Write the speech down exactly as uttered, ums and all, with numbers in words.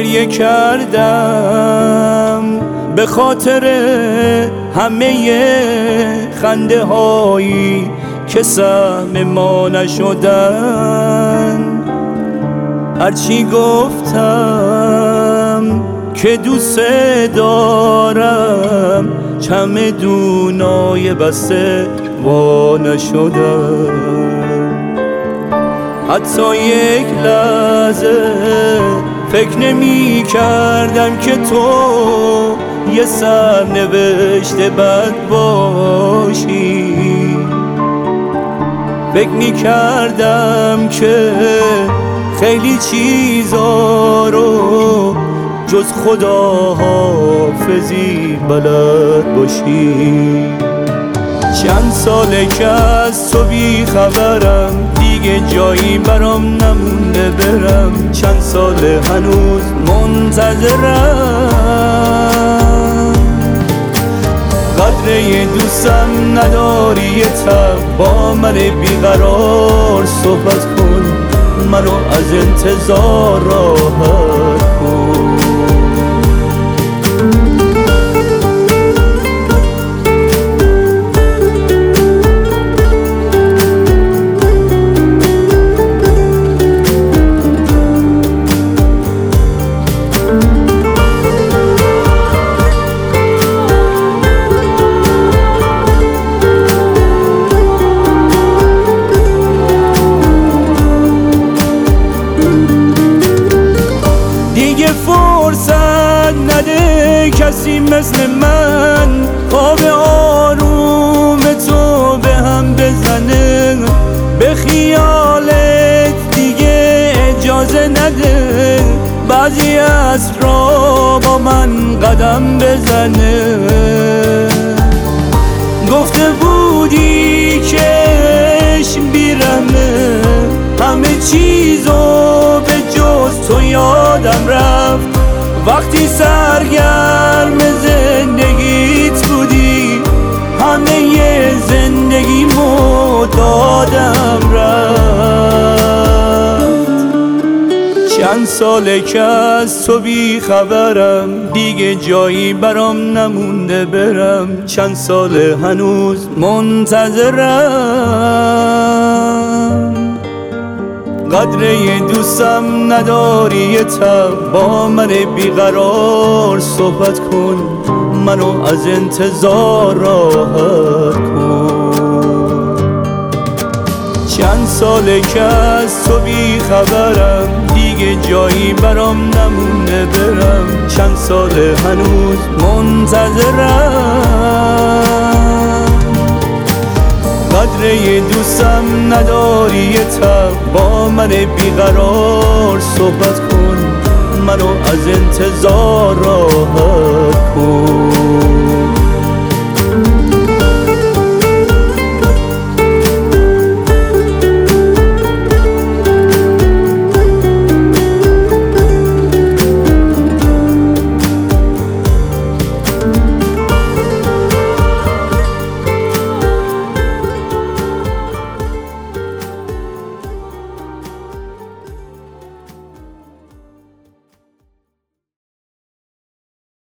گریه کردم به خاطر همه خنده هایی که سهم ما نشدن. هرچی گفتم که دوست دارم چمدونای بسته وا نشدن. حتی یک لحظه فکر نمی کردم که تو یه سرنوشت بد باشی. فکر می کردم که خیلی چیزا رو جز خدا حافظی بلد باشی. چند ساله که از تو بی خبرم، دیگه جایی برام نمونده برم. چند ساله هنوز منتظرم. قدر دوستم نداری یه تب با من بیقرار صحبت کن، منو از انتظار راحت کن. فرصت نده کسی مثل من خواب آروم تو به هم بزنه. به خیالت دیگه اجازه نده بعضی از را با من قدم بزنه. گفته بودی که عشق بیرمه، همه چیزو به جز تو یادم رفت. وقتی سرگرم زندگیت بودی همه ی زندگیمو دادم رفت. چند ساله که از تو بی خبرم، دیگه جایی برام نمونده برم. چند ساله هنوز منتظرم. قدر یه دوستم نداری یه تب با من بیقرار صحبت کن، منو از انتظار راحت کن. چند ساله که از تو بی خبرم، دیگه جایی برام نمونه برم. چند ساله هنوز منتظرم. قدر یه دوستم نداری یه تب با من بیقرار صحبت کن، منو از انتظار راحت کن.